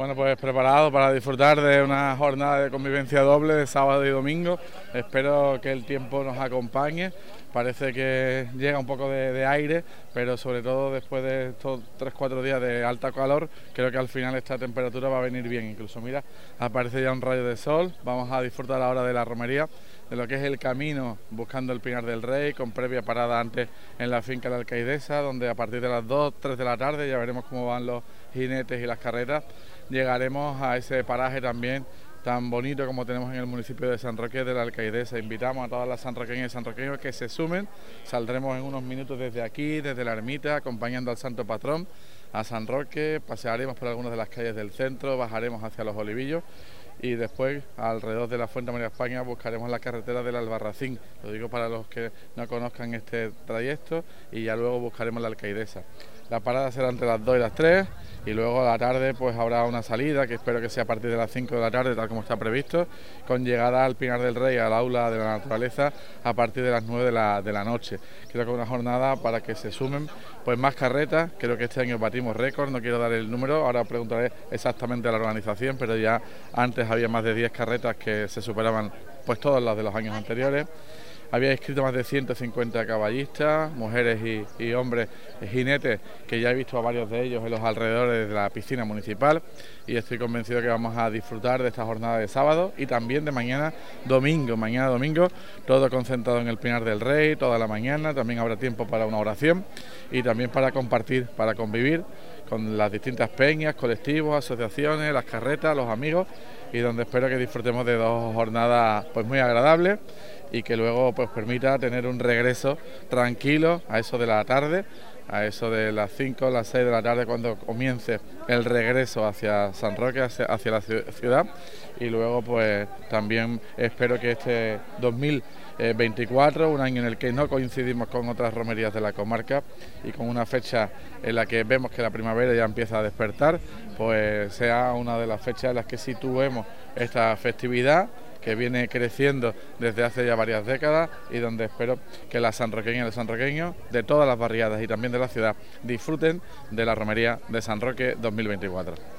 Bueno, pues preparado para disfrutar de una jornada de convivencia doble de sábado y domingo. Espero que el tiempo nos acompañe. Parece que llega un poco de aire, pero sobre todo después de estos 3-4 días de alta calor, creo que al final esta temperatura va a venir bien. Incluso mira, aparece ya un rayo de sol. Vamos a disfrutar ahora de la romería, de lo que es el camino buscando el Pinar del Rey, con previa parada antes en la finca de la Alcaidesa, donde a partir de las 2-3 de la tarde ya veremos cómo van los jinetes y las carretas. Llegaremos a ese paraje también tan bonito como tenemos en el municipio de San Roque de la Alcaidesa. Invitamos a todas las sanroqueñas y sanroqueños que se sumen. Saldremos en unos minutos desde aquí, desde la ermita, acompañando al santo patrón a San Roque. Pasearemos por algunas de las calles del centro, bajaremos hacia los Olivillos y después alrededor de la Fuente María España buscaremos la carretera del Albarracín. Lo digo para los que no conozcan este trayecto, y ya luego buscaremos la Alcaidesa. La parada será entre las 2 y las 3 y luego a la tarde pues habrá una salida que espero que sea a partir de las 5 de la tarde, tal como está previsto, con llegada al Pinar del Rey, al aula de la naturaleza, a partir de las 9 de la noche. Creo que es una jornada para que se sumen pues más carretas. Creo que este año batimos récord, no quiero dar el número, ahora preguntaré exactamente a la organización, pero ya antes había más de 10 carretas que se superaban pues todas las de los años anteriores. Había inscrito más de 150 caballistas, mujeres y hombres jinetes, que ya he visto a varios de ellos en los alrededores de la piscina municipal, y estoy convencido que vamos a disfrutar de esta jornada de sábado y también de mañana domingo, todo concentrado en el Pinar del Rey, toda la mañana. También habrá tiempo para una oración y también para compartir, para convivir con las distintas peñas, colectivos, asociaciones, las carretas, los amigos, y donde espero que disfrutemos de dos jornadas pues muy agradables y que luego pues permita tener un regreso tranquilo a eso de la tarde, a eso de las 5 o las 6 de la tarde, cuando comience el regreso hacia San Roque, hacia la ciudad. Y luego pues también espero que este 2024, un año en el que no coincidimos con otras romerías de la comarca y con una fecha en la que vemos que la primavera ya empieza a despertar, pues sea una de las fechas en las que situemos esta festividad que viene creciendo desde hace ya varias décadas, y donde espero que las sanroqueñas y los sanroqueños de todas las barriadas y también de la ciudad disfruten de la romería de San Roque 2024.